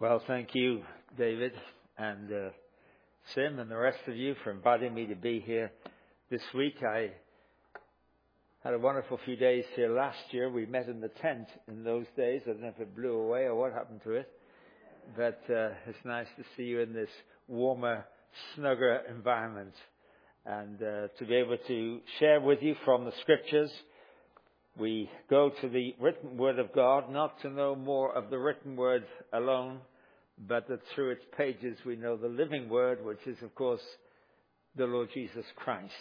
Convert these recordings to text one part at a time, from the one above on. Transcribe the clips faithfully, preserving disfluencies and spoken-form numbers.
Well, thank you, David, and uh, Sim, and the rest of you for inviting me to be here this week. I had a wonderful few days here last year. We met in the tent in those days. I don't know if it blew away or what happened to it, but uh, it's nice to see you in this warmer, snugger environment and uh, to be able to share with you from the Scriptures. We go to the written Word of God, not to know more of the written Word alone, but that through its pages we know the living Word, which is, of course, the Lord Jesus Christ.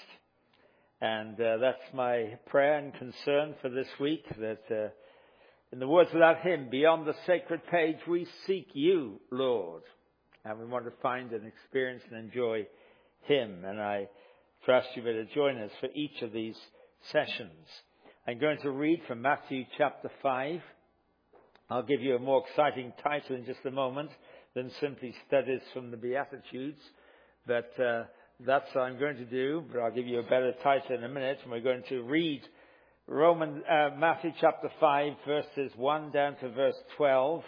And uh, that's my prayer and concern for this week, that uh, in the words of that hymn, beyond the sacred page, we seek you, Lord. And we want to find and experience and enjoy Him. And I trust you will join us for each of these sessions. I'm going to read from Matthew chapter five. I'll give you a more exciting title in just a moment than simply studies from the Beatitudes. But uh, that's what I'm going to do. But I'll give you a better title in a minute. And we're going to read Roman, uh, Matthew chapter five, verses one down to verse twelve.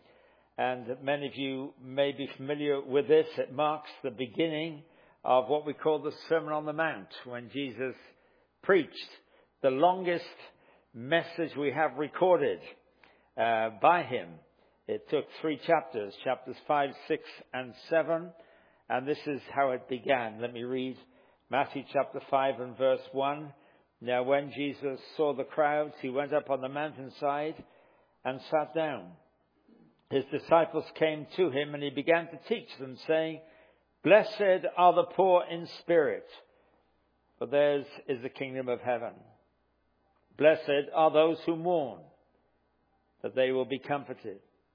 And many of you may be familiar with this. It marks the beginning of what we call the Sermon on the Mount, when Jesus preached the longest message we have recorded uh, by him. It took three chapters, chapters five, six, and seven. And this is how it began. Let me read Matthew chapter five and verse one. Now when Jesus saw the crowds, he went up on the mountainside and sat down. His disciples came to him, and he began to teach them, saying, Blessed are the poor in spirit, for theirs is the kingdom of heaven. Blessed are those who mourn, that they will be comforted.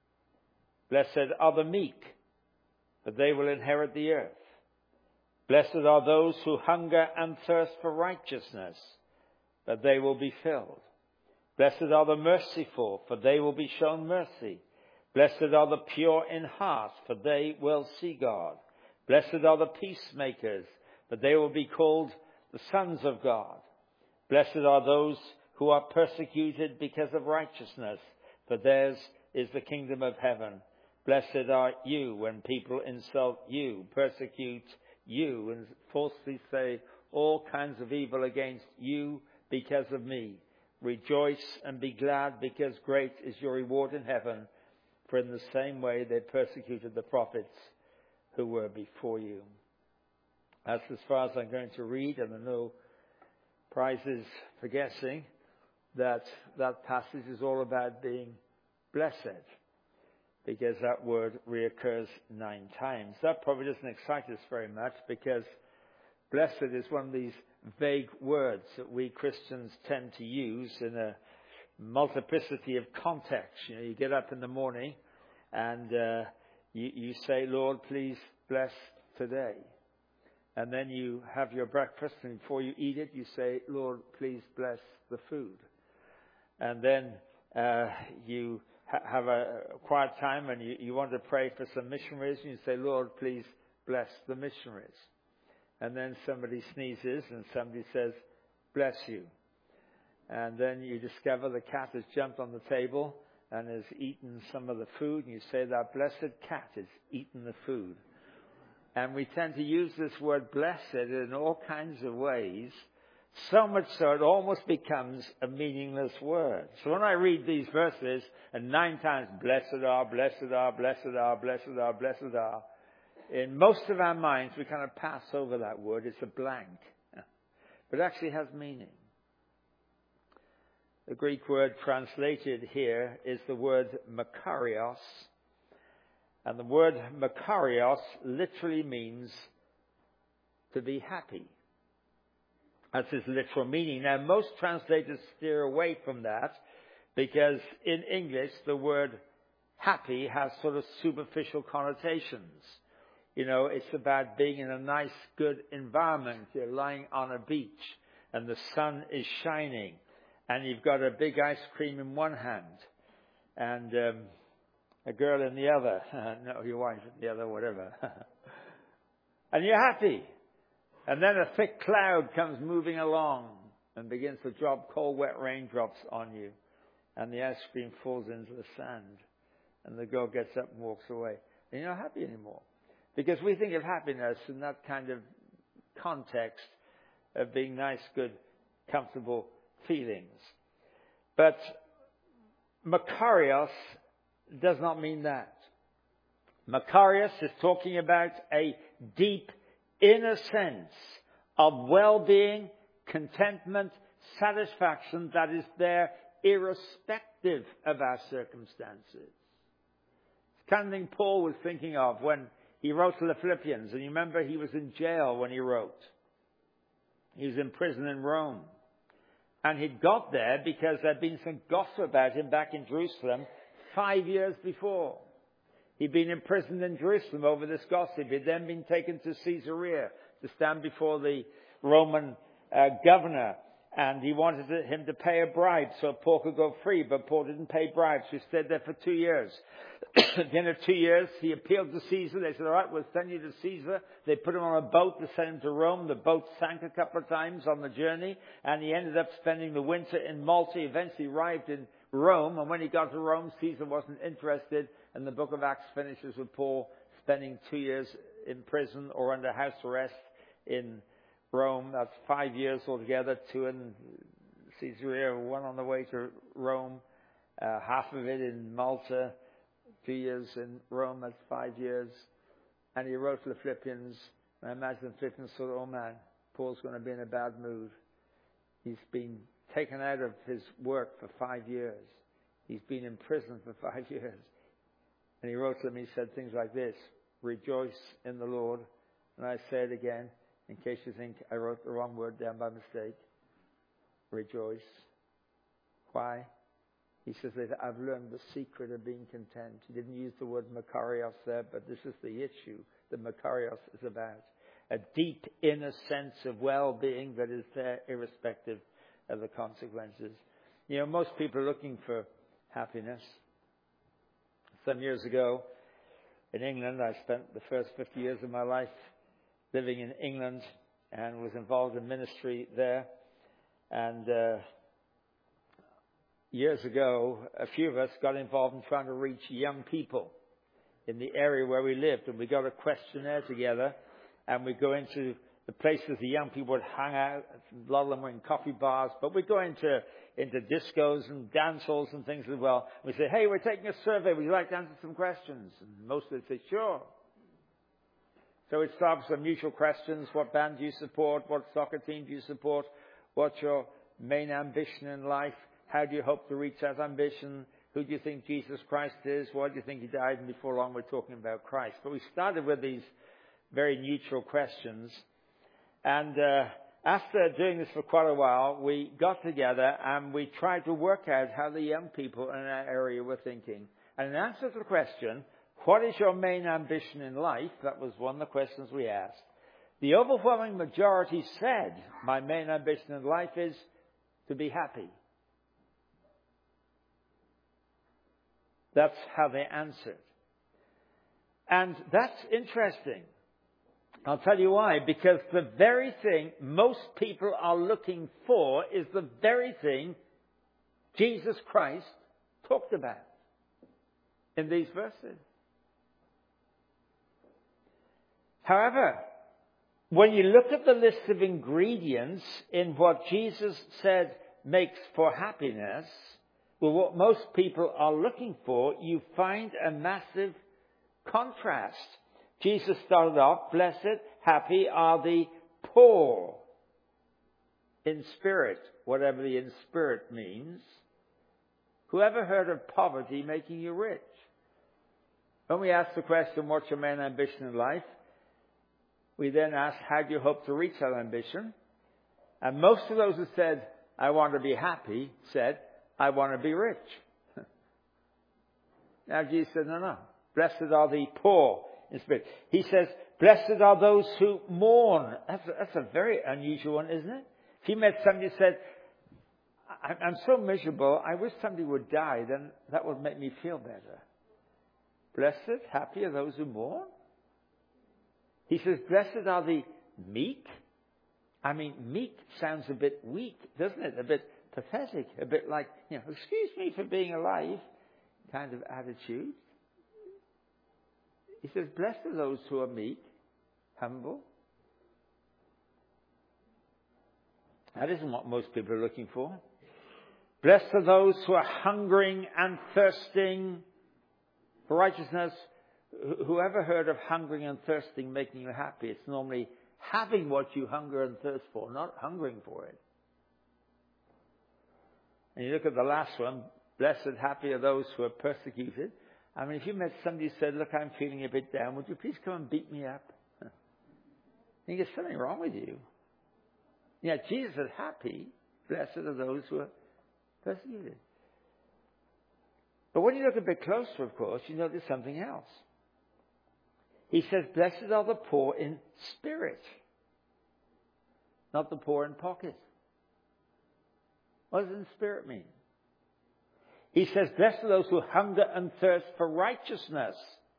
Blessed are the meek, that they will inherit the earth. Blessed are those who hunger and thirst for righteousness, that they will be filled. Blessed are the merciful, for they will be shown mercy. Blessed are the pure in heart, for they will see God. Blessed are the peacemakers, for they will be called the sons of God. Blessed are those who are persecuted because of righteousness, for theirs is the kingdom of heaven. Blessed are you when people insult you, persecute you, and falsely say all kinds of evil against you because of me. Rejoice and be glad, because great is your reward in heaven, for in the same way they persecuted the prophets who were before you. That's as far as I'm going to read, and there are no prizes for guessing that that passage is all about being blessed, because that word reoccurs nine times. That probably doesn't excite us very much, because blessed is one of these vague words that we Christians tend to use in a multiplicity of contexts. You know, you get up in the morning and uh, you, you say, Lord, please bless today. And then you have your breakfast, and before you eat it, you say, Lord, please bless the food. And then uh, you ha- have a quiet time, and you, you want to pray for some missionaries, and you say, Lord, please bless the missionaries. And then somebody sneezes, and somebody says, bless you. And then you discover the cat has jumped on the table and has eaten some of the food, and you say, that blessed cat has eaten the food. And we tend to use this word blessed in all kinds of ways, so much so it almost becomes a meaningless word. So when I read these verses, and nine times, blessed are, blessed are, blessed are, blessed are, blessed are, in most of our minds we kind of pass over that word. It's a blank. But it actually has meaning. The Greek word translated here is the word makarios. And the word makarios literally means to be happy. That's its literal meaning. Now, most translators steer away from that, because in English the word happy has sort of superficial connotations. You know, it's about being in a nice, good environment. You're lying on a beach and the sun is shining, and you've got a big ice cream in one hand and um, a girl in the other. No, your wife in the other, whatever. And you're happy. And then a thick cloud comes moving along and begins to drop cold, wet raindrops on you. And the ice cream falls into the sand. And the girl gets up and walks away. And you're not happy anymore. Because we think of happiness in that kind of context of being nice, good, comfortable feelings. But Makarios does not mean that. Makarios is talking about a deep inner sense of well-being, contentment, satisfaction that is there irrespective of our circumstances. It's the kind of thing Paul was thinking of when he wrote to the Philippians. And you remember he was in jail when he wrote. He was in prison in Rome. And he'd got there because there'd been some gossip about him back in Jerusalem five years before. He'd been imprisoned in Jerusalem over this gossip. He'd then been taken to Caesarea to stand before the Roman uh, governor. And he wanted to, him to pay a bribe so Paul could go free. But Paul didn't pay bribes. He stayed there for two years. At the end of two years, he appealed to Caesar. They said, all right, we'll send you to Caesar. They put him on a boat to send him to Rome. The boat sank a couple of times on the journey. And he ended up spending the winter in Malta. He eventually arrived in Rome. And when he got to Rome, Caesar wasn't interested. And the book of Acts finishes with Paul spending two years in prison or under house arrest in Rome. That's five years altogether, two in Caesarea, one on the way to Rome, uh, half of it in Malta, two years in Rome, that's five years. And he wrote to the Philippians, and I imagine the Philippians thought, oh man, Paul's going to be in a bad mood. He's been taken out of his work for five years. He's been in prison for five years. And he wrote to them, he said things like this, rejoice in the Lord. And I say it again, in case you think I wrote the wrong word down by mistake. Rejoice. Why? He says that I've learned the secret of being content. He didn't use the word Makarios there, but this is the issue that Makarios is about. A deep inner sense of well-being that is there irrespective of the consequences. You know, most people are looking for happiness. Some years ago in England, I spent the first fifty years of my life living in England and was involved in ministry there. And uh, years ago, a few of us got involved in trying to reach young people in the area where we lived. And we got a questionnaire together, and we go into the places the young people would hang out. A lot of them were in coffee bars, but we'd go into, into discos and dance halls and things as well. We say, hey, we're taking a survey. Would you like to answer some questions? And most of them say, sure. So it starts with some mutual questions. What band do you support? What soccer team do you support? What's your main ambition in life? How do you hope to reach that ambition? Who do you think Jesus Christ is? Why do you think he died? And before long, we're talking about Christ. But we started with these very neutral questions. And uh, after doing this for quite a while, we got together and we tried to work out how the young people in our area were thinking. And in answer to the question, what is your main ambition in life? That was one of the questions we asked. The overwhelming majority said, my main ambition in life is to be happy. That's how they answered. And that's interesting. I'll tell you why. Because the very thing most people are looking for is the very thing Jesus Christ talked about in these verses. However, when you look at the list of ingredients in what Jesus said makes for happiness, well, what most people are looking for, you find a massive contrast. Jesus started off, blessed, happy are the poor in spirit, whatever the in spirit means. Whoever heard of poverty making you rich? When we ask the question, what's your main ambition in life? We then ask, how do you hope to reach that ambition? And most of those who said, I want to be happy, said, I want to be rich. Now Jesus said, no, no. Blessed are the poor in spirit. He says, blessed are those who mourn. That's a, that's a very unusual one, isn't it? If you met somebody who said, I'm so miserable, I wish somebody would die, then that would make me feel better. Blessed, happy are those who mourn. He says, blessed are the meek. I mean, meek sounds a bit weak, doesn't it? A bit pathetic, a bit like, you know, excuse me for being alive kind of attitude. He says, blessed are those who are meek, humble. That isn't what most people are looking for. Blessed are those who are hungering and thirsting for righteousness. Whoever heard of hungering and thirsting making you happy? It's normally having what you hunger and thirst for, not hungering for it. And you look at the last one, blessed, happy are those who are persecuted. I mean, if you met somebody who said, look, I'm feeling a bit down, would you please come and beat me up? I think there's something wrong with you. Yeah, Jesus is happy. Blessed are those who are persecuted. But when you look a bit closer, of course, you notice something else. He says, blessed are the poor in spirit, not the poor in pocket. What does in spirit mean? He says, blessed are those who hunger and thirst for righteousness,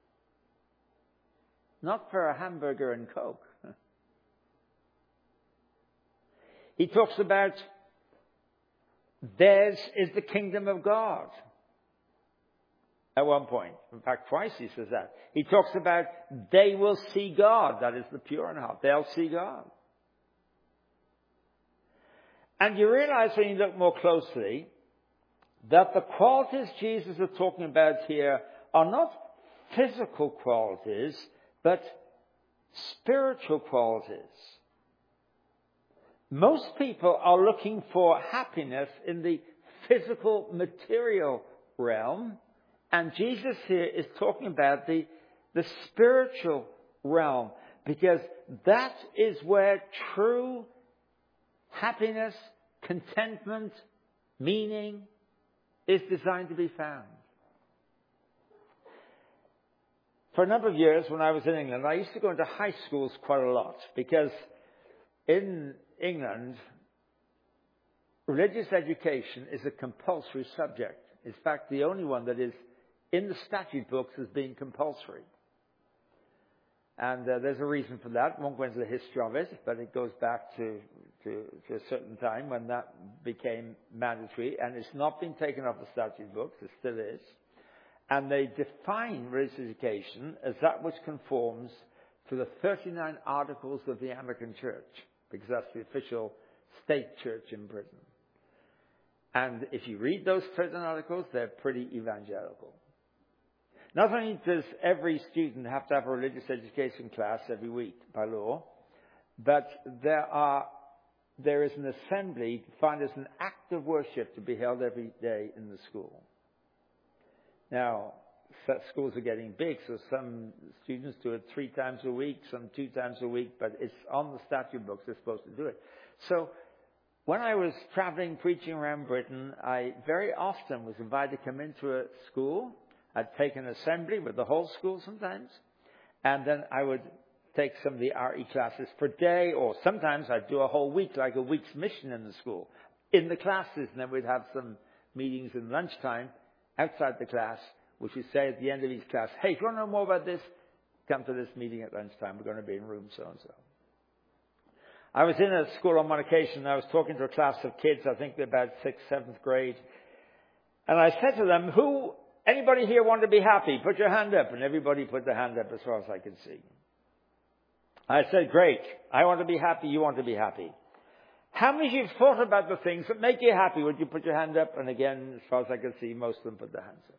not for a hamburger and Coke. He talks about theirs is the kingdom of God. At one point. In fact, twice he says that. He talks about they will see God. That is the pure in heart. They'll see God. And you realize when you look more closely that the qualities Jesus is talking about here are not physical qualities, but spiritual qualities. Most people are looking for happiness in the physical, material realm. And Jesus here is talking about the, the spiritual realm, because that is where true happiness, contentment, meaning is designed to be found. For a number of years when I was in England, I used to go into high schools quite a lot, because in England, religious education is a compulsory subject. In fact, the only one that is in the statute books as being compulsory. And uh, there's a reason for that. I won't go into the history of it, but it goes back to, to, to a certain time when that became mandatory. And it's not been taken off the statute books. It still is. And they define religious education as that which conforms to the thirty-nine Articles of the Anglican Church, because that's the official state church in Britain. And if you read those thirty-nine Articles, they're pretty evangelical. Not only does every student have to have a religious education class every week by law, but there are there is an assembly defined as an act of worship to be held every day in the school. Now, schools are getting big, so some students do it three times a week, some two times a week, but it's on the statute books they're supposed to do it. So when I was traveling, preaching around Britain, I very often was invited to come into a school. I'd take an assembly with the whole school sometimes, and then I would take some of the R E classes per day, or sometimes I'd do a whole week, like a week's mission in the school, in the classes, and then we'd have some meetings in lunchtime outside the class, which would say at the end of each class, hey, if you want to know more about this, come to this meeting at lunchtime. We're going to be in room so-and-so. I was in a school on one occasion, and I was talking to a class of kids, I think they're about sixth, seventh grade, and I said to them, who... Anybody here want to be happy? Put your hand up. And everybody put their hand up as far as I could see. I said, great. I want to be happy. You want to be happy. How many of you have thought about the things that make you happy? Would you put your hand up? And again, as far as I could see, most of them put their hands up.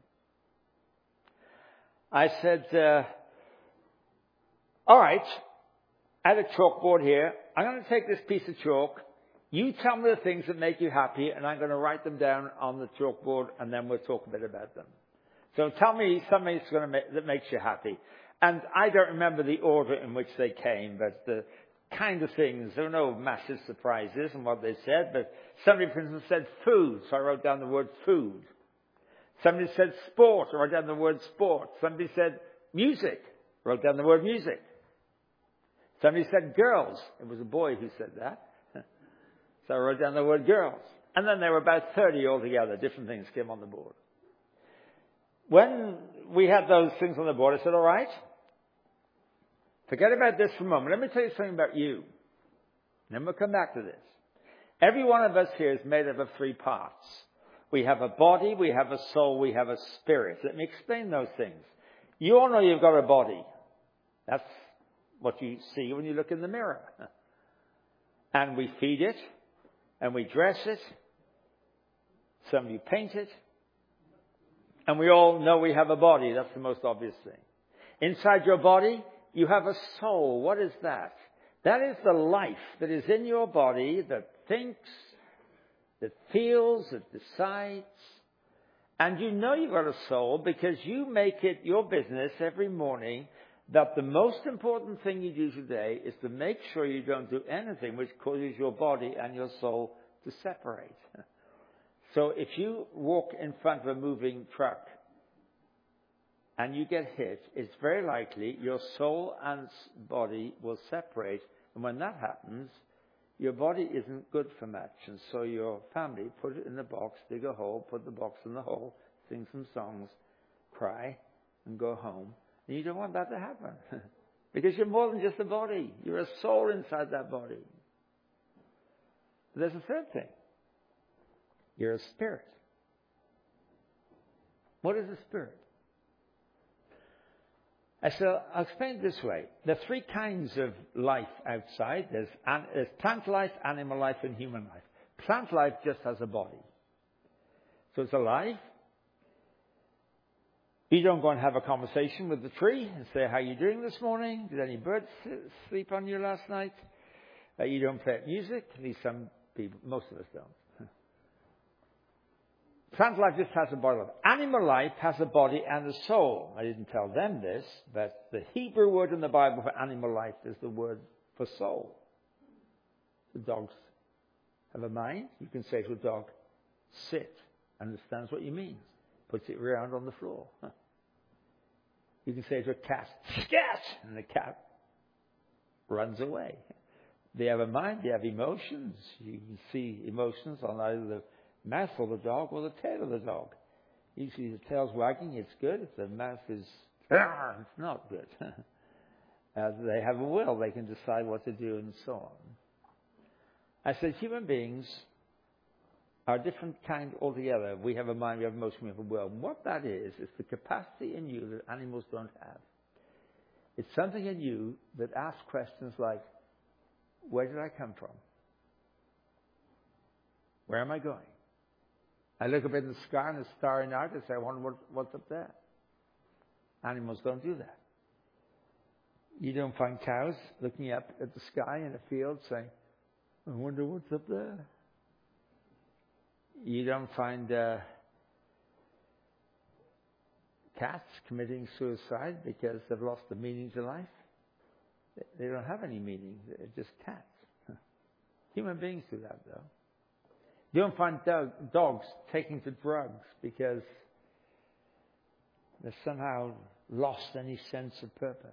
I said, uh, all right. I had a chalkboard here. I'm going to take this piece of chalk. You tell me the things that make you happy, and I'm going to write them down on the chalkboard, and then we'll talk a bit about them. So tell me something that's going to make, that makes you happy. And I don't remember the order in which they came, but the kind of things, there were no massive surprises in what they said, but somebody, for instance, said food, so I wrote down the word food. Somebody said sport, I wrote down the word sport. Somebody said music, I wrote down the word music. Somebody said girls. It was a boy who said that. So I wrote down the word girls. And then there were about thirty altogether. Different things came on the board. When we had those things on the board, I said, all right, forget about this for a moment. Let me tell you something about you. Then we'll come back to this. Every one of us here is made up of three parts. We have a body, we have a soul, we have a spirit. Let me explain those things. You all know you've got a body. That's what you see when you look in the mirror. And we feed it, and we dress it. Some of you paint it. And we all know we have a body. That's the most obvious thing. Inside your body, you have a soul. What is that? That is the life that is in your body that thinks, that feels, that decides. And you know you've got a soul because you make it your business every morning that the most important thing you do today is to make sure you don't do anything which causes your body and your soul to separate. So if you walk in front of a moving truck and you get hit, it's very likely your soul and body will separate. And when that happens, your body isn't good for much. And so your family put it in the box, dig a hole, put the box in the hole, sing some songs, cry, and go home. And you don't want that to happen. Because you're more than just a body. You're a soul inside that body. But there's a third thing. You're a spirit. What is a spirit? I shall, I'll explain it this way. There are three kinds of life outside. There's, an, there's plant life, animal life, and human life. Plant life just has a body. So it's alive. You don't go and have a conversation with the tree and say, how are you doing this morning? Did any birds sleep on you last night? Uh, you don't play music. At least some people, most of us don't. Plant life just has a body. Animal life has a body and a soul. I didn't tell them this, but the Hebrew word in the Bible for animal life is the word for soul. The dogs have a mind. You can say to a dog, sit, understands what you mean. Puts it around on the floor. Huh. You can say to a cat, scat, and the cat runs away. They have a mind, they have emotions. You can see emotions on either the mouth of the dog or the tail of the dog. Usually the tail's wagging, it's good. If the mouth is, it's not good. uh, they have a will, they can decide what to do and so on. I said human beings are a different kind altogether. We have a mind, we have emotion, we have a will. And what that is, is the capacity in you that animals don't have. It's something in you that asks questions like, where did I come from? Where am I going? I look up in the sky and it's starry night and say, I wonder what, what's up there. Animals don't do that. You don't find cows looking up at the sky in a field saying, I wonder what's up there. You don't find uh, cats committing suicide because they've lost the meaning to life. They don't have any meaning. They're just cats. Human beings do that, though. You don't find dog, dogs taking to drugs because they've somehow lost any sense of purpose.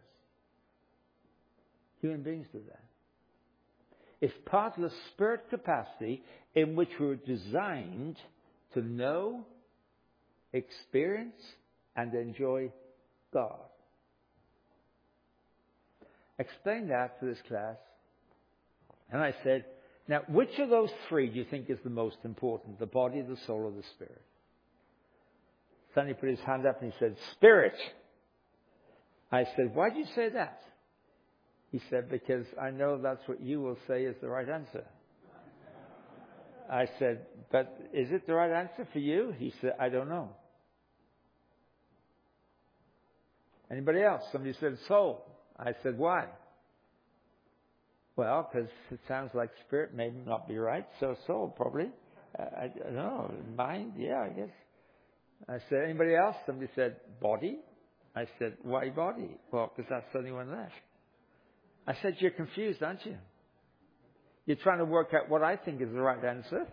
Human beings do that. It's part of the spirit capacity in which we're designed to know, experience, and enjoy God. Explained that to this class, and I said, now, which of those three do you think is the most important? The body, the soul, or the spirit? Sonny put his hand up and he said, spirit. I said, why did you say that? He said, because I know that's what you will say is the right answer. I said, but is it the right answer for you? He said, I don't know. Anybody else? Somebody said soul. I said, why? Well, because it sounds like spirit may not be right, so soul probably. Uh, I don't know. Mind? Yeah, I guess. I said, anybody else? Somebody said, body. I said, why body? Well, because that's the only one left. I said, you're confused, aren't you? You're trying to work out what I think is the right answer.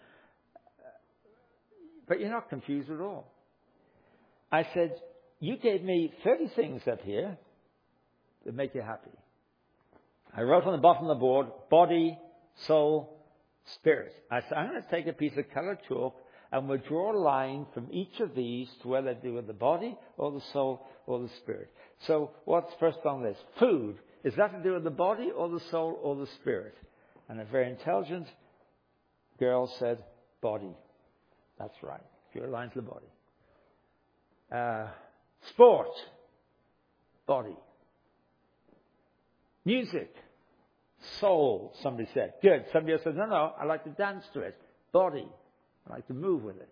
But you're not confused at all. I said, you gave me thirty things up here that make you happy. I wrote on the bottom of the board, body, soul, spirit. I said, I'm going to take a piece of colored chalk and we'll draw a line from each of these to whether they do with the body or the soul or the spirit. So what's first on this? Food. Is that to do with the body or the soul or the spirit? And a very intelligent girl said, body. That's right. Draw a line to the body. Uh, sport. Body. Music. Soul, somebody said. Good. Somebody else said, no, no, I like to dance to it. Body. I like to move with it.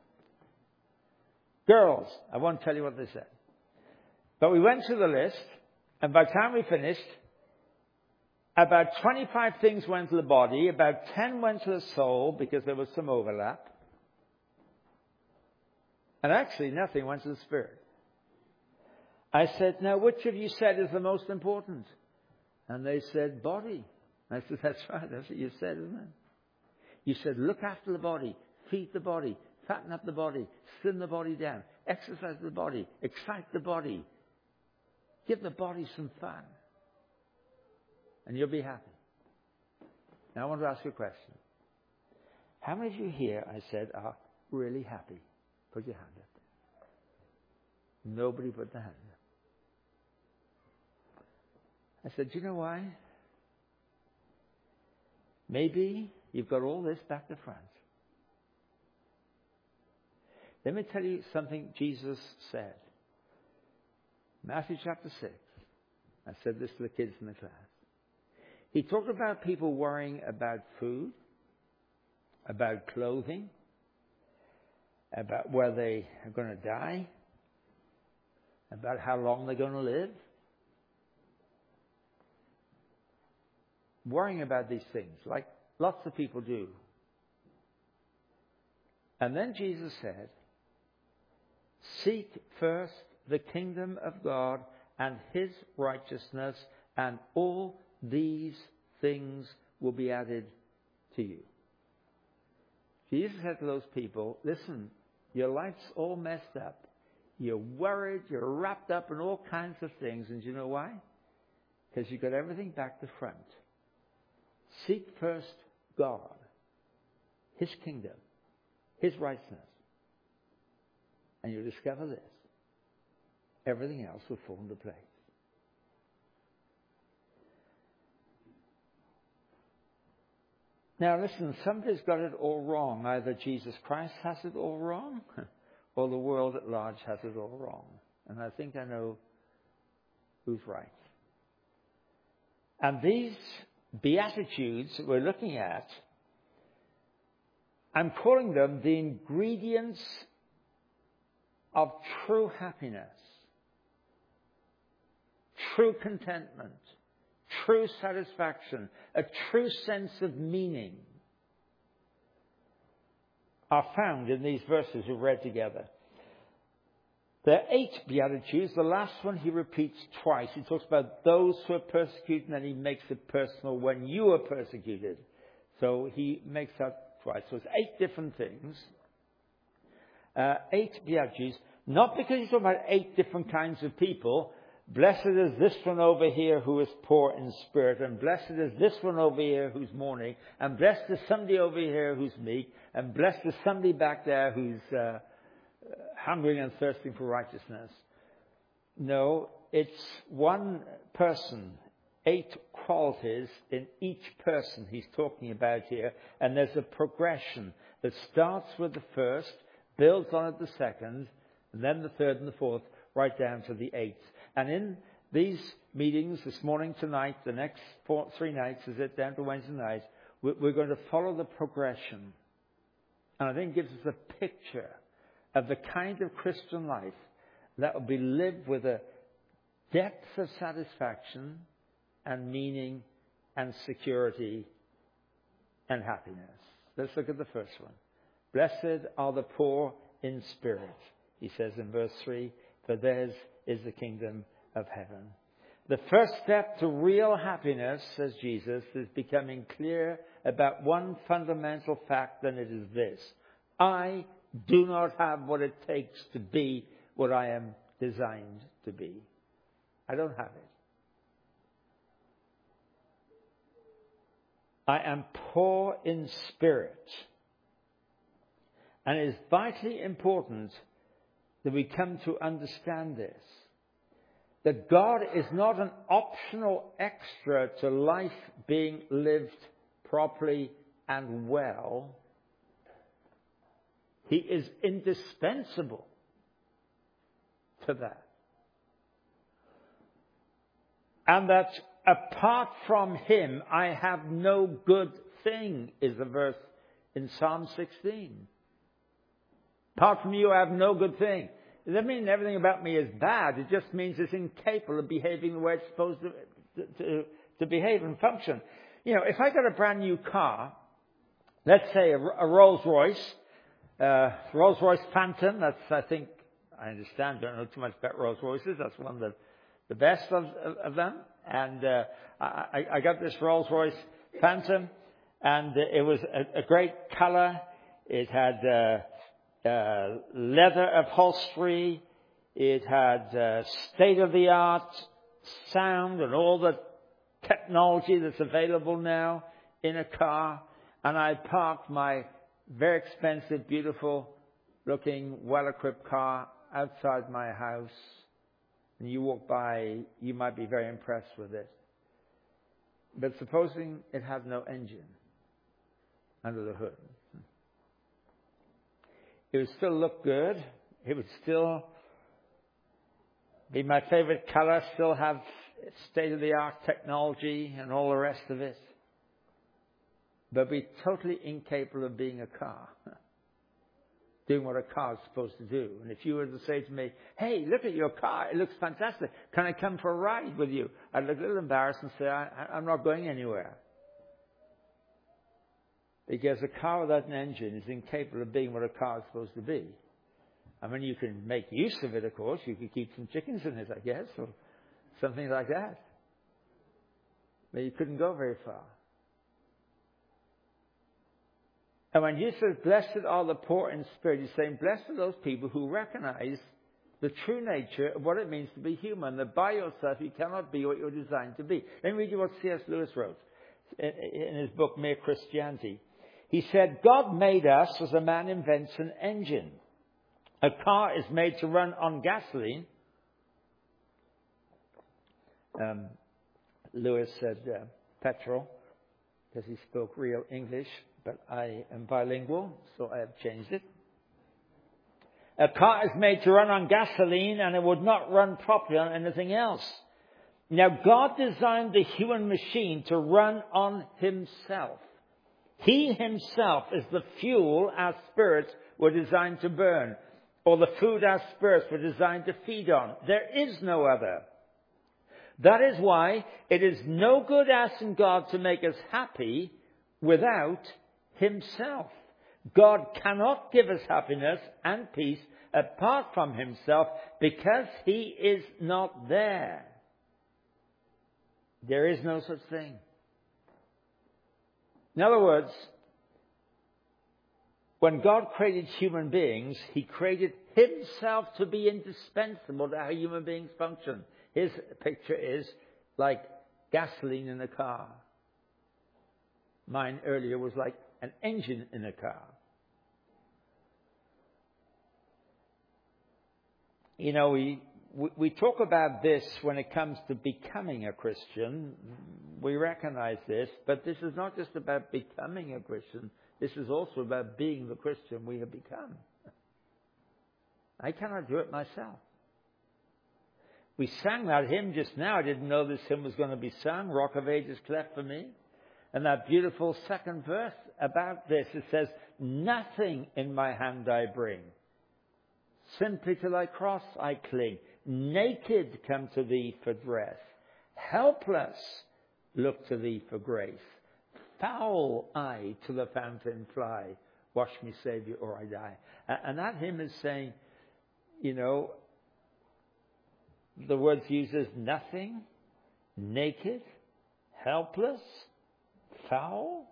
Girls. I won't tell you what they said. But we went through the list, and by the time we finished, about twenty-five things went to the body, about ten went to the soul, because there was some overlap. And actually, nothing went to the spirit. I said, now, which of you said is the most important? And they said, body. I said, that's right, that's what you said, isn't it? You said, look after the body, feed the body, fatten up the body, slim the body down, exercise the body, excite the body, give the body some fun. And you'll be happy. Now I want to ask you a question. How many of you here, I said, are really happy? Put your hand up. Nobody put their hand up. I said, do you know why? Maybe you've got all this back to front. Let me tell you something Jesus said. Matthew chapter six. I said this to the kids in the class. He talked about people worrying about food, about clothing, about where they are going to die, about how long they're going to live. Worrying about these things, like lots of people do. And then Jesus said, seek first the kingdom of God and His righteousness, and all these things will be added to you. Jesus said to those people, listen, your life's all messed up. You're worried, you're wrapped up in all kinds of things. And you know why? Because you've got everything back to front. Seek first God, His kingdom, His righteousness. And you'll discover this. Everything else will fall into place. Now listen, somebody's got it all wrong. Either Jesus Christ has it all wrong, or the world at large has it all wrong. And I think I know who's right. And these Beatitudes that we're looking at, I'm calling them the ingredients of true happiness, true contentment, true satisfaction, a true sense of meaning, are found in these verses we've read together. There are eight Beatitudes. The last one he repeats twice. He talks about those who are persecuted, and then he makes it personal when you are persecuted. So he makes that twice. So it's eight different things. Uh, eight Beatitudes. Not because he's talking about eight different kinds of people. Blessed is this one over here who is poor in spirit, and blessed is this one over here who's mourning, and blessed is somebody over here who's meek, and blessed is somebody back there who's uh, hungering and thirsting for righteousness. No, it's one person, eight qualities in each person he's talking about here, and there's a progression that starts with the first, builds on it the second, and then the third and the fourth, right down to the eighth. And in these meetings this morning, tonight, the next four, three nights, is it down to Wednesday night, we're going to follow the progression. And I think it gives us a picture of the kind of Christian life that will be lived with a depth of satisfaction and meaning and security and happiness. Let's look at the first one. Blessed are the poor in spirit, he says in verse three, for theirs is the kingdom of heaven. The first step to real happiness, says Jesus, is becoming clear about one fundamental fact, and it is this. I do not have what it takes to be what I am designed to be. I don't have it. I am poor in spirit. And it is vitally important that we come to understand this. That God is not an optional extra to life being lived properly and well. He is indispensable to that. And that apart from him, I have no good thing, is the verse in Psalm sixteen. Apart from you, I have no good thing. It doesn't mean everything about me is bad. It just means it's incapable of behaving the way it's supposed to, to, to behave and function. You know, if I got a brand new car, let's say a, a Rolls Royce, uh, Rolls Royce Phantom, that's, I think, I understand, don't know too much about Rolls Royces. That's one of the, the best of, of, of them. And uh, I, I got this Rolls Royce Phantom, and it was a, a great colour. It had uh, uh, leather upholstery. It had uh, state-of-the-art sound and all the technology that's available now in a car. And I parked my very expensive, beautiful-looking, well-equipped car outside my house. And you walk by, you might be very impressed with it. But supposing it had no engine under the hood, it would still look good. It would still be my favorite color, still have state-of-the-art technology and all the rest of it. But be totally incapable of being a car. Doing what a car is supposed to do. And if you were to say to me, hey, look at your car, it looks fantastic. Can I come for a ride with you? I'd look a little embarrassed and say, I, I'm not going anywhere. Because a car without an engine is incapable of being what a car is supposed to be. I mean, you can make use of it, of course. You could keep some chickens in it, I guess, or something like that. But you couldn't go very far. And when you say, blessed are the poor in spirit, you're saying, blessed are those people who recognize the true nature of what it means to be human. That by yourself you cannot be what you're designed to be. Let me read you what C S Lewis wrote in his book, Mere Christianity. He said, God made us as a man invents an engine. A car is made to run on gasoline. Um, Lewis said uh, petrol, because he spoke real English. But I am bilingual, so I have changed it. A car is made to run on gasoline, and it would not run properly on anything else. Now, God designed the human machine to run on himself. He himself is the fuel our spirits were designed to burn, or the food our spirits were designed to feed on. There is no other. That is why it is no good asking God to make us happy without himself. God cannot give us happiness and peace apart from himself because he is not there. There is no such thing. In other words, when God created human beings, he created himself to be indispensable to how human beings function. His picture is like gasoline in a car. Mine earlier was like an engine in a car. You know, we, we we talk about this when it comes to becoming a Christian. We recognize this, but this is not just about becoming a Christian. This is also about being the Christian we have become. I cannot do it myself. We sang that hymn just now. I didn't know this hymn was going to be sung. Rock of Ages cleft for me. And that beautiful second verse about this, it says, nothing in my hand I bring. Simply to thy cross I cling. Naked come to thee for dress. Helpless look to thee for grace. Foul I to the fountain fly. Wash me, Saviour, or I die. And that hymn is saying, you know, the words used is nothing, naked, helpless, foul.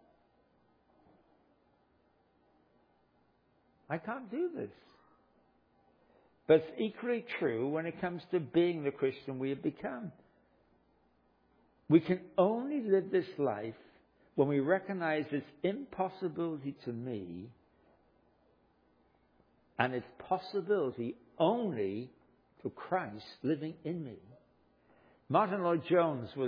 I can't do this. But it's equally true when it comes to being the Christian we have become. We can only live this life when we recognize its impossibility to me and its possibility only to Christ living in me. Martin Lloyd-Jones was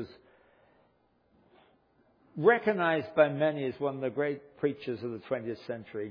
recognized by many as one of the great preachers of the twentieth century.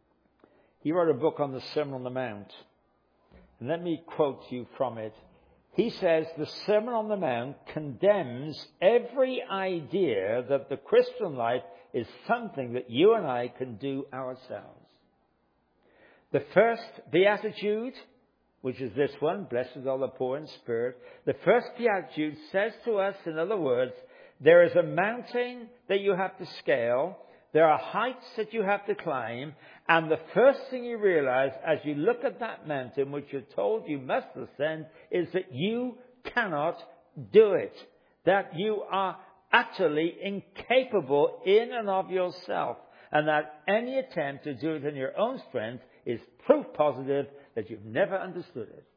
He wrote a book on the Sermon on the Mount. And let me quote you from it. He says the Sermon on the Mount condemns every idea that the Christian life is something that you and I can do ourselves. The first beatitude, which is this one, blessed are the poor in spirit. The first beatitude says to us, in other words, there is a mountain that you have to scale. There are heights that you have to climb. And the first thing you realize as you look at that mountain, which you're told you must ascend, is that you cannot do it. That you are utterly incapable in and of yourself. And that any attempt to do it in your own strength is proof positive that you've never understood it.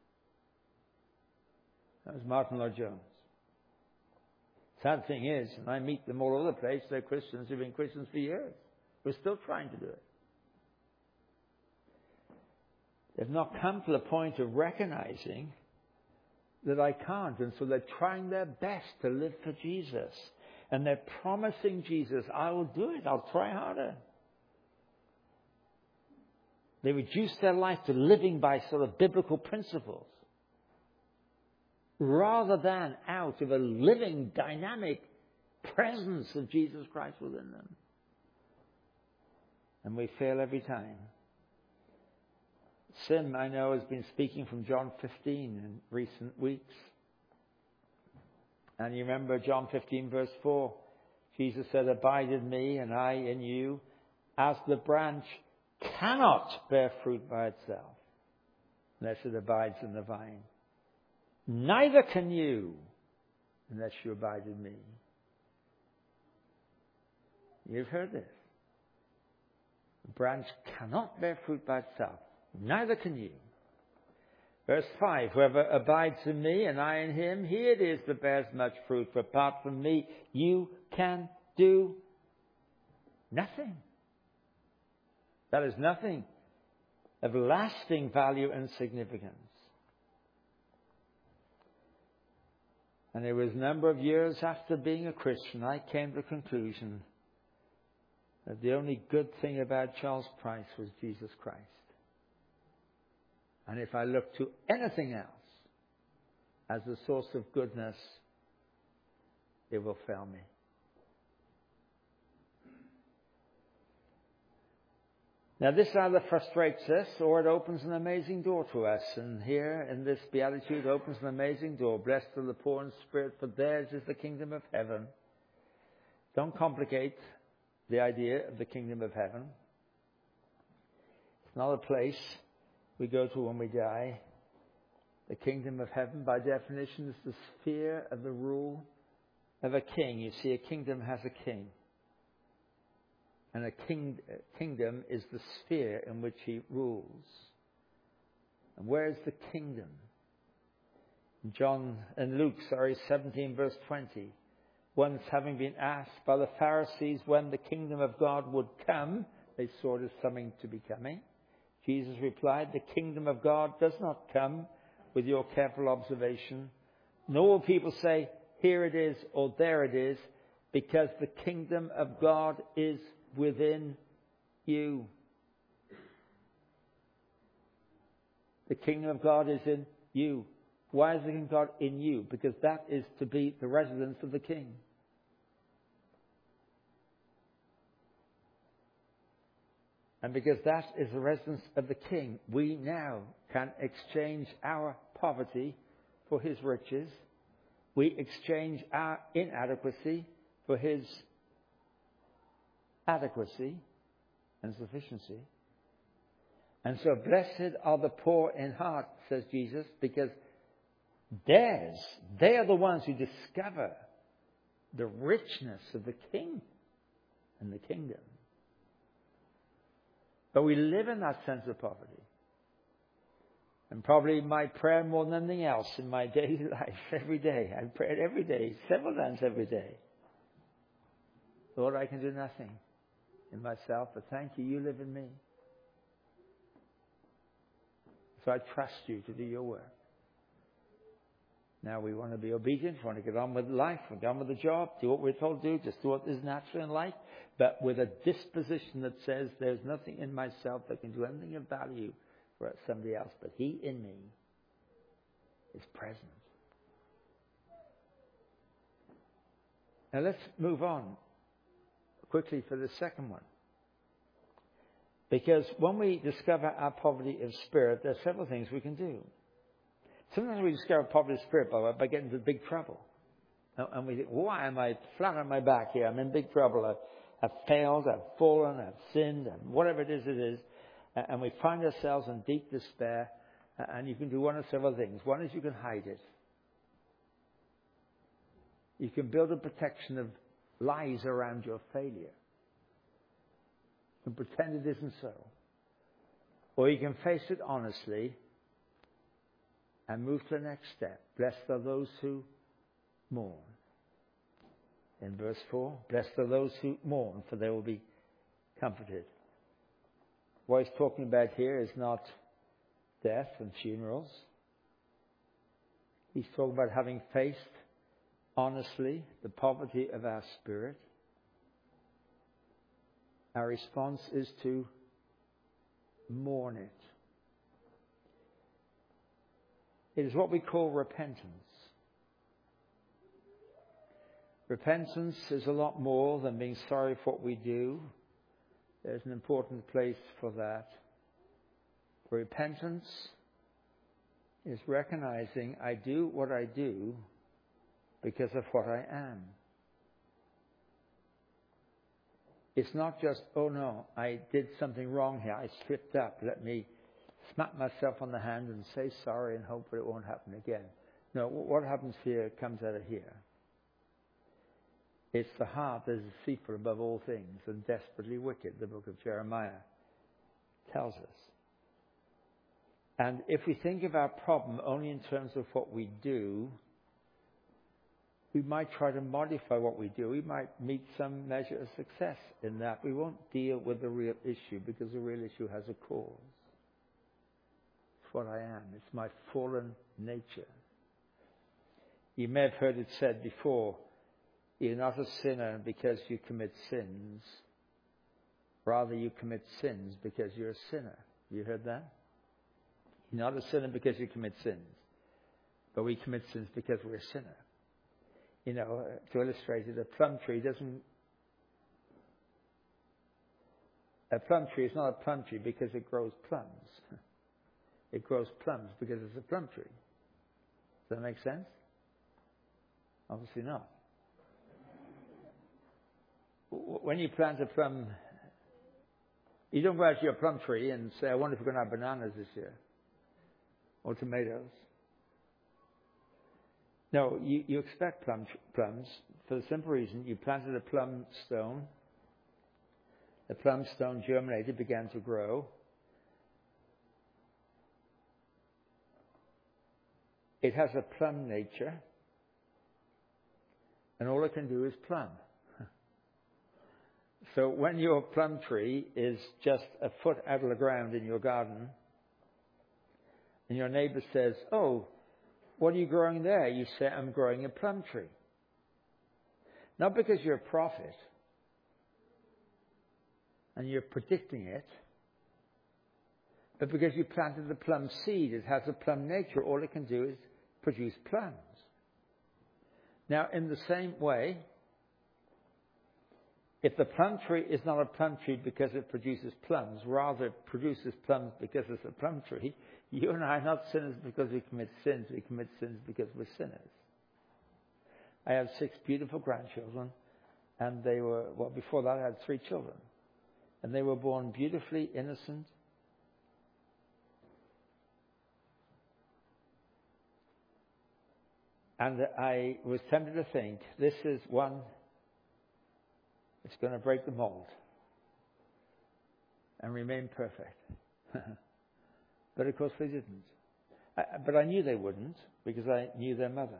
That was Martin Lloyd-Jones. Sad thing is, and I meet them all over the place, they're Christians who've been Christians for years. We're still trying to do it. They've not come to the point of recognizing that I can't, and so they're trying their best to live for Jesus. And they're promising Jesus, I will do it, I'll try harder. They reduce their life to living by sort of biblical principles, rather than out of a living, dynamic presence of Jesus Christ within them. And we fail every time. Sim, I know, has been speaking from John fifteen in recent weeks. And you remember John fifteen verse four. Jesus said, abide in me and I in you, as the branch cannot bear fruit by itself unless it abides in the vine. Neither can you unless you abide in me. You've heard this. The branch cannot bear fruit by itself. Neither can you. Verse five, whoever abides in me and I in him, he it is that bears much fruit. For apart from me, you can do nothing. That is nothing of lasting value and significance. And it was a number of years after being a Christian, I came to the conclusion that the only good thing about Charles Price was Jesus Christ. And if I look to anything else as a source of goodness, it will fail me. Now, this either frustrates us or it opens an amazing door to us. And here in this beatitude opens an amazing door. Blessed are the poor in spirit, for theirs is the kingdom of heaven. Don't complicate the idea of the kingdom of heaven. It's not a place we go to when we die. The kingdom of heaven, by definition, is the sphere of the rule of a king. You see, a kingdom has a king. And a king, kingdom is the sphere in which he rules. And where is the kingdom? John and Luke, sorry, seventeen verse twenty. Once having been asked by the Pharisees when the kingdom of God would come, they saw it as something to be coming. Jesus replied, the kingdom of God does not come with your careful observation, nor will people say, here it is or there it is, because the kingdom of God is within you. The kingdom of God is in you. Why is the kingdom of God in you? Because that is to be the residence of the king. And because that is the residence of the king, we now can exchange our poverty for his riches. We exchange our inadequacy for his adequacy and sufficiency. And so blessed are the poor in heart, says Jesus, because theirs, they are the ones who discover the richness of the king and the kingdom. But we live in that sense of poverty. And probably my prayer more than anything else in my daily life, every day, I pray every day, several times every day. Lord, I can do nothing in myself, but thank you, you live in me. So I trust you to do your work. Now we want to be obedient, we want to get on with life, we get on with the job, do what we're told to do, just do what is natural in life, but with a disposition that says there's nothing in myself that can do anything of value for somebody else, but he in me is present. Now let's move on quickly for the second one. Because when we discover our poverty of spirit, there are several things we can do. Sometimes we discover poverty of spirit, by the way, by getting into big trouble. And we think, why am I flat on my back here? I'm in big trouble. I've, I've failed, I've fallen, I've sinned, and whatever it is it is. And we find ourselves in deep despair. And you can do one of several things. One is you can hide it. You can build a protection of lies around your failure. You can pretend it isn't so. Or you can face it honestly and move to the next step. Blessed are those who mourn. In verse four, blessed are those who mourn, for they will be comforted. What he's talking about here is not death and funerals. He's talking about having faced honestly the poverty of our spirit. Our response is to mourn it. It is what we call repentance. Repentance is a lot more than being sorry for what we do. There's an important place for that. Repentance is recognizing I do what I do because of what I am. It's not just, oh no, I did something wrong here. I slipped up. Let me smack myself on the hand and say sorry and hope that it won't happen again. No, what happens here comes out of here. It's the heart that is deceitful above all things and desperately wicked, the book of Jeremiah tells us. And if we think of our problem only in terms of what we do, we might try to modify what we do. We might meet some measure of success in that. We won't deal with the real issue because the real issue has a cause. It's what I am. It's my fallen nature. You may have heard it said before, you're not a sinner because you commit sins. Rather, you commit sins because you're a sinner. You heard that? You're not a sinner because you commit sins. But we commit sins because we're a sinner. You know, to illustrate it, a plum tree doesn't... A plum tree is not a plum tree because it grows plums. It grows plums because it's a plum tree. Does that make sense? Obviously not. When you plant a plum, you don't go out to your plum tree and say, I wonder if we're going to have bananas this year. Or tomatoes. No, you, you expect plum, plums for the simple reason you planted a plum stone. The plum stone germinated, began to grow. It has a plum nature. And all it can do is plum. So when your plum tree is just a foot out of the ground in your garden, and your neighbor says, oh, what are you growing there? You say, I'm growing a plum tree. Not because you're a prophet, and you're predicting it, but because you planted the plum seed. It has a plum nature. All it can do is produce plums. Now, in the same way, if the plum tree is not a plum tree because it produces plums, rather it produces plums because it's a plum tree, you and I are not sinners because we commit sins. We commit sins because we're sinners. I have six beautiful grandchildren, and they were, well, before that I had three children. And they were born beautifully innocent. And I was tempted to think, this is one that's going to break the mold and remain perfect. But of course they didn't. I, but I knew they wouldn't because I knew their mother.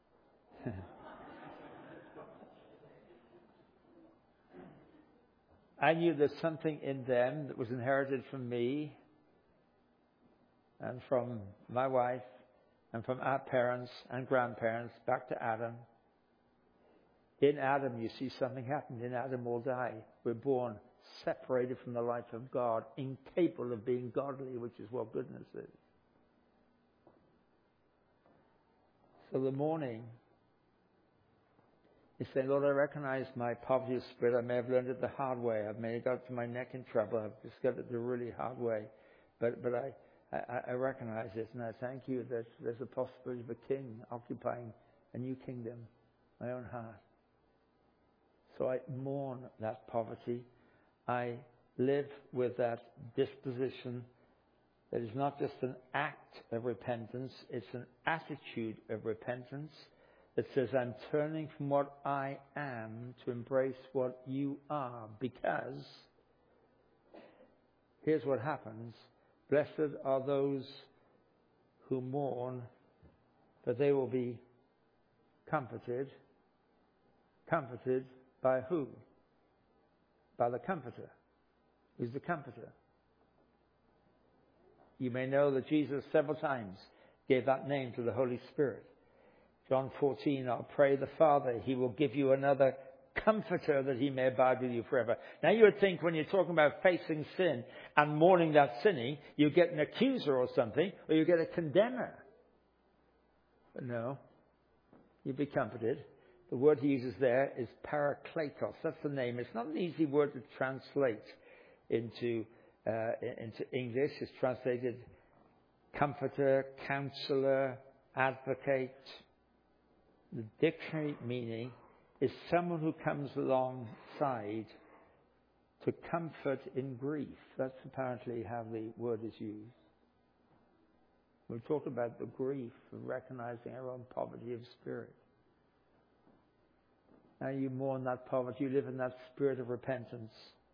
I knew there's something in them that was inherited from me and from my wife and from our parents and grandparents back to Adam. In Adam, you see something happened. In Adam, we'll die. We're born separated from the life of God, incapable of being godly, which is what goodness is. So the mourning You say, Lord, I recognize my poverty of spirit. I may have learned it the hard way. I may have got to my neck in trouble. I've discovered it the really hard way. But but I, I, I recognize it, and I thank you that there's a possibility of a king occupying a new kingdom, my own heart. So I mourn that poverty. I live with that disposition that is not just an act of repentance, it's an attitude of repentance that says, I'm turning from what I am to embrace what you are, because here's what happens. Blessed are those who mourn, for they will be comforted. Comforted by who? By the Comforter. Who's the Comforter? You may know that Jesus several times gave that name to the Holy Spirit. John fourteen, I'll pray the Father, He will give you another Comforter that He may abide with you forever. Now you would think when you're talking about facing sin and mourning that sinning, you get an accuser or something, or you get a condemner. But no, you'll be comforted. The word he uses there is parakletos. That's the name. It's not an easy word to translate into uh, into English. It's translated comforter, counselor, advocate. The dictionary meaning is someone who comes alongside to comfort in grief. That's apparently how the word is used. We'll talk about the grief of recognizing our own poverty of spirit. Now you mourn that poverty, you live in that spirit of repentance,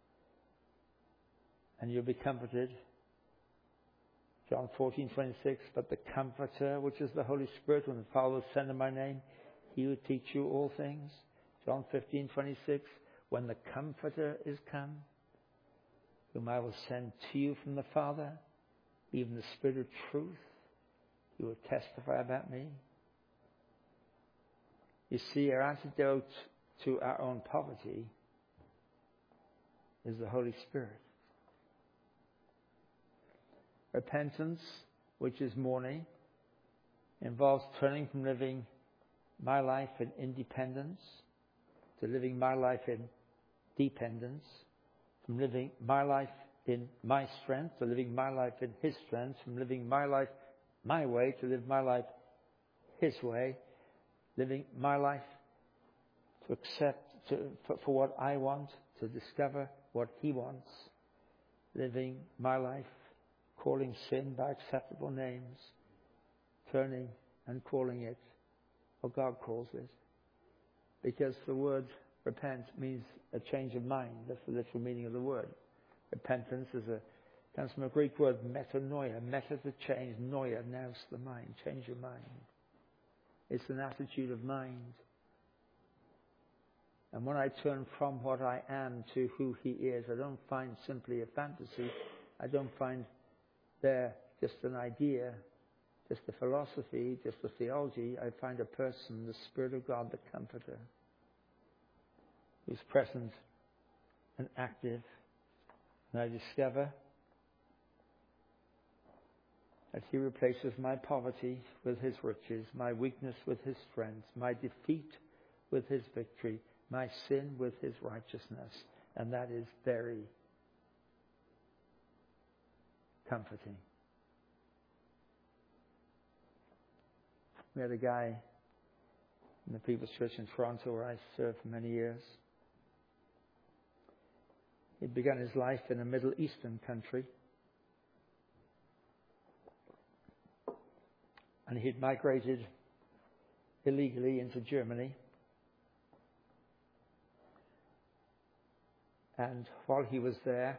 and you'll be comforted. John fourteen twenty-six, but the Comforter, which is the Holy Spirit, when the Father will send in my name, He will teach you all things. John fifteen twenty-six, when the Comforter is come, whom I will send to you from the Father, even the Spirit of truth, He will testify about me. You see, our antidote to our own poverty is the Holy Spirit. Repentance, which is mourning, involves turning from living my life in independence to living my life in dependence, from living my life in my strength to living my life in His strength, from living my life my way to live my life His way, living my life to accept to, for, for what I want, to discover what He wants, living my life calling sin by acceptable names, turning and calling it what God calls it. Because the word repent means a change of mind. That's the literal meaning of the word. Repentance is a comes from a Greek word metanoia. Meta to change, noia, nous the mind. Change your mind. It's an attitude of mind. And when I turn from what I am to who He is, I don't find simply a fantasy. I don't find there just an idea, just a philosophy, just a theology. I find a person, the Spirit of God, the Comforter, who's present and active. And I discover that He replaces my poverty with His riches, my weakness with His strength, my defeat with His victory, my sin with His righteousness. And that is very comforting. We had a guy in the People's Church in Toronto where I served for many years. He'd begun his life in a Middle Eastern country. And he'd migrated illegally into Germany. And while he was there,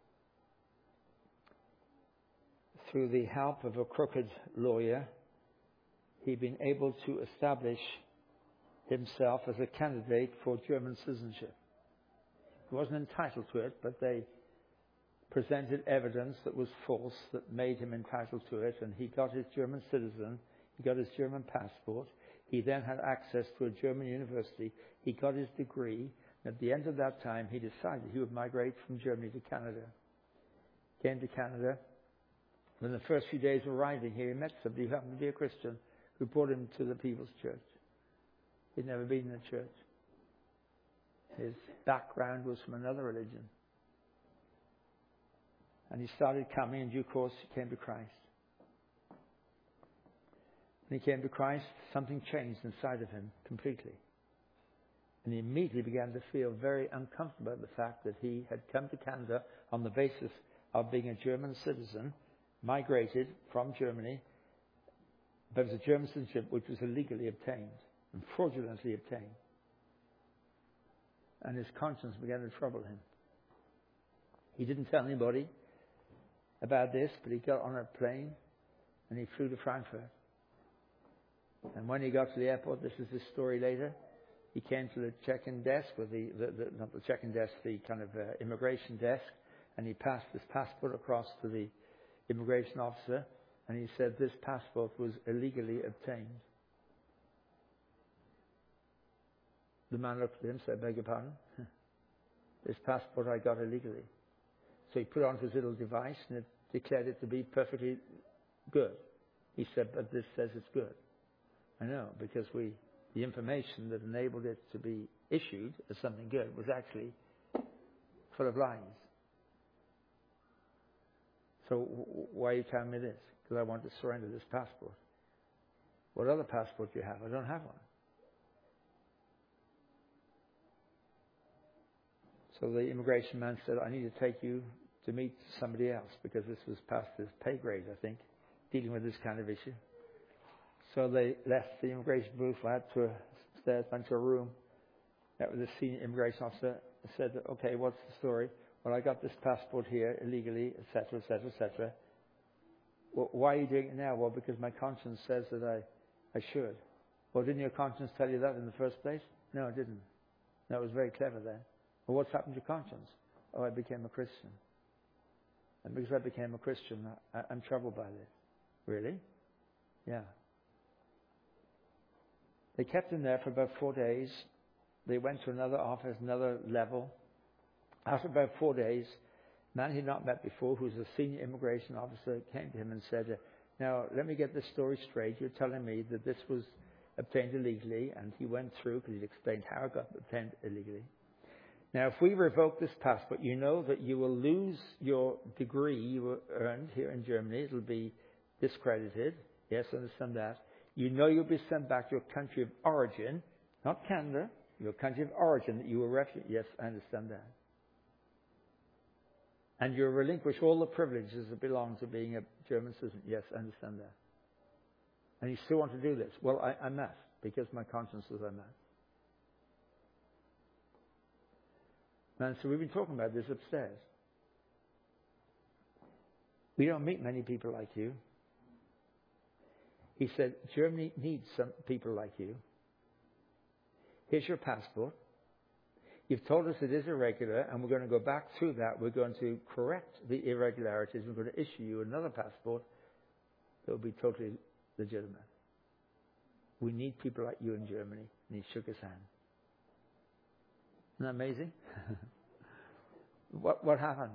through the help of a crooked lawyer, he'd been able to establish himself as a candidate for German citizenship. He wasn't entitled to it, but they presented evidence that was false that made him entitled to it, and he got his German citizen, he got his German passport, he then had access to a German university, he got his degree, and at the end of that time he decided he would migrate from Germany to Canada. Came to Canada. In the first few days of arriving here, he met somebody who happened to be a Christian who brought him to the People's Church. He'd never been in a church. His background was from another religion. And he started coming. In due course, he came to Christ. When he came to Christ, something changed inside of him completely. And he immediately began to feel very uncomfortable about the fact that he had come to Canada on the basis of being a German citizen, migrated from Germany, but it was a German citizenship which was illegally obtained and fraudulently obtained. And his conscience began to trouble him. He didn't tell anybody about this, but he got on a plane and he flew to Frankfurt. And when he got to the airport, this is his story later, he came to the check-in desk, or the, the, the not the check-in desk, the kind of uh, immigration desk, and he passed his passport across to the immigration officer, and he said this passport was illegally obtained. The man looked at him and said, "I beg your pardon? This passport I got illegally." So he put on his little device, and it declared it to be perfectly good. He said, "But this says it's good." I know, because we, the information that enabled it to be issued as something good was actually full of lies. So w- why are you telling me this? Because I want to surrender this passport. What other passport do you have? I don't have one. So the immigration man said, "I need to take you to meet somebody else," because this was past his pay grade, I think, dealing with this kind of issue. So they left the immigration booth, went to upstairs, went to a room. That was the senior immigration officer. Said, "Okay, what's the story?" "Well, I got this passport here illegally, et cetera, et cetera, et cetera. Well, why are you doing it now?" "Well, because my conscience says that I, I should." "Well, didn't your conscience tell you that in the first place?" "No, it didn't." "No, it was very clever then." "Well, what's happened to your conscience?" "Oh, I became a Christian. And because I became a Christian, I, I'm troubled by this." "Really?" "Yeah." They kept him there for about four days. They went to another office, another level. After about four days, a man he'd not met before, who was a senior immigration officer, came to him and said, "Now, let me get this story straight. You're telling me that this was obtained illegally," and he went through, because he'd explained how it got obtained illegally. "Now, if we revoke this passport, you know that you will lose your degree you earned here in Germany. It'll be discredited." "Yes, I understand that." "You know you'll be sent back to your country of origin," not Canada, "your country of origin that you were refugee." "Yes, I understand that." "And you'll relinquish all the privileges that belong to being a German citizen." "Yes, I understand that." "And you still want to do this?" "Well, I, I must, because my conscience says I must." And so we've been talking about this upstairs. We don't meet many people like you. He said, Germany needs some people like you. Here's your passport. You've told us it is irregular, and we're going to go back through that. We're going to correct the irregularities. We're going to issue you another passport that will be totally legitimate. We need people like you in Germany. And he shook his hand. Isn't that amazing? what, what happened?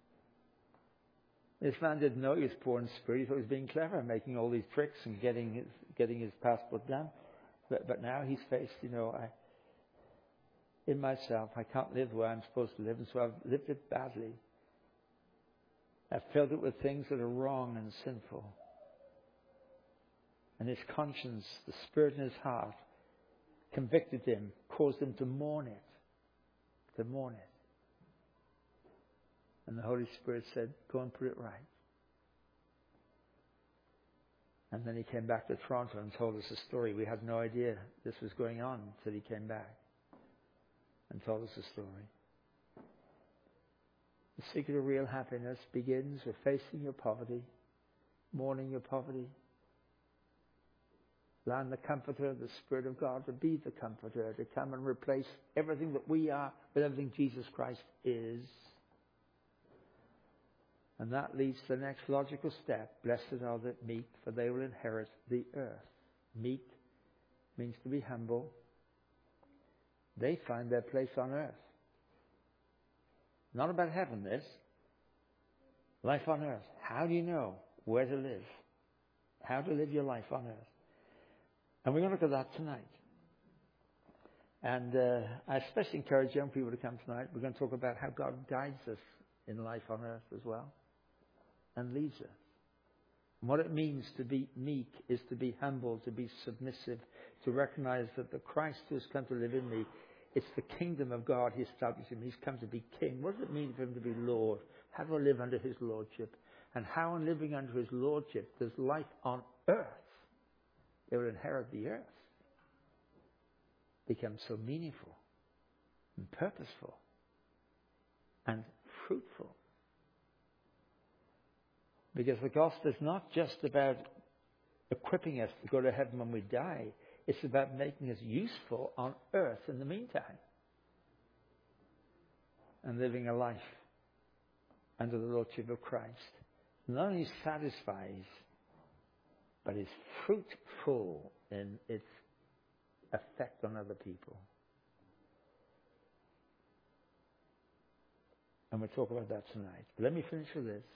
This man didn't know he was poor in spirit. He thought he was being clever, making all these tricks and getting his, getting his passport done. But, but now he's faced, you know, I, in myself, I can't live the way I'm supposed to live, and so I've lived it badly. I've filled it with things that are wrong and sinful. And his conscience, the spirit in his heart, convicted him, caused him to mourn it, to mourn it. And the Holy Spirit said, "Go and put it right." And then he came back to Toronto and told us a story. We had no idea this was going on until he came back and told us a story. The secret of real happiness begins with facing your poverty, mourning your poverty, allowing the Comforter, the Spirit of God, to be the Comforter, to come and replace everything that we are with everything Jesus Christ is. And that leads to the next logical step. Blessed are the meek, for they will inherit the earth. Meek means to be humble. They find their place on earth. Not about heaven, this. Life on earth. How do you know where to live? How to live your life on earth? And we're going to look at that tonight. And uh, I especially encourage young people to come tonight. We're going to talk about how God guides us in life on earth as well and leads us. And what it means to be meek is to be humble, to be submissive, to recognize that the Christ who has come to live in me, it's the kingdom of God he established him. He's come to be king. What does it mean for him to be Lord? How do I live under his lordship? And how in living under his lordship does life on earth, they will inherit the earth, become so meaningful and purposeful and fruitful. Because the gospel is not just about equipping us to go to heaven when we die. It's about making us useful on earth in the meantime. And living a life under the lordship of Christ. Not only satisfies, but is fruitful in its effect on other people. And we'll talk about that tonight. But let me finish with this.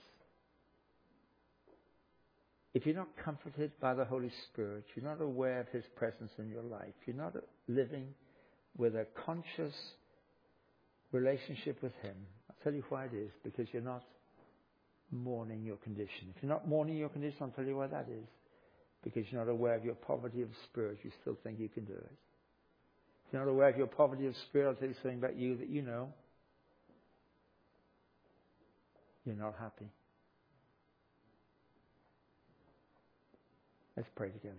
If you're not comforted by the Holy Spirit, you're not aware of his presence in your life, you're not living with a conscious relationship with him, I'll tell you why it is. Because you're not mourning your condition. If you're not mourning your condition, I'll tell you why that is. Because you're not aware of your poverty of spirit, you still think you can do it. If you're not aware of your poverty of spirit, I'll tell you something about you that you know. You're not happy. Let's pray together.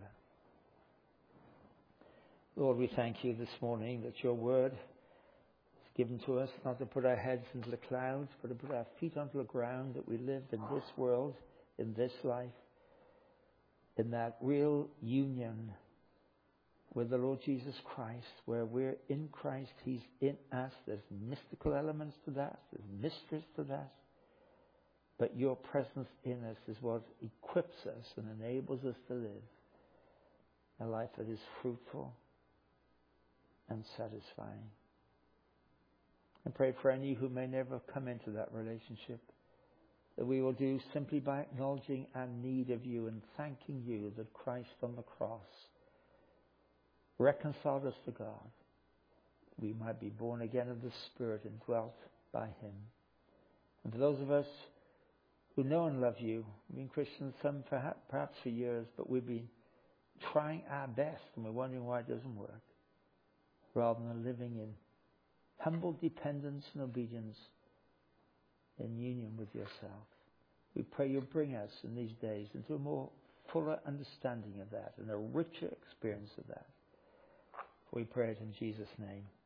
Lord, we thank you this morning that your word is given to us not to put our heads into the clouds, but to put our feet onto the ground, that we live in this world, in this life, in that real union with the Lord Jesus Christ, where we're in Christ, he's in us. There's mystical elements to that. There's mysteries to that. But your presence in us is what equips us and enables us to live a life that is fruitful and satisfying. I pray for any who may never come into that relationship, that we will do simply by acknowledging our need of you and thanking you that Christ on the cross reconciled us to God. We might be born again of the Spirit and dwelt by him. And for those of us who know and love you, we've been Christians some perhaps for years, but we've been trying our best and we're wondering why it doesn't work, rather than living in humble dependence and obedience in union with yourself. We pray you'll bring us in these days into a more fuller understanding of that and a richer experience of that. We pray it in Jesus' name.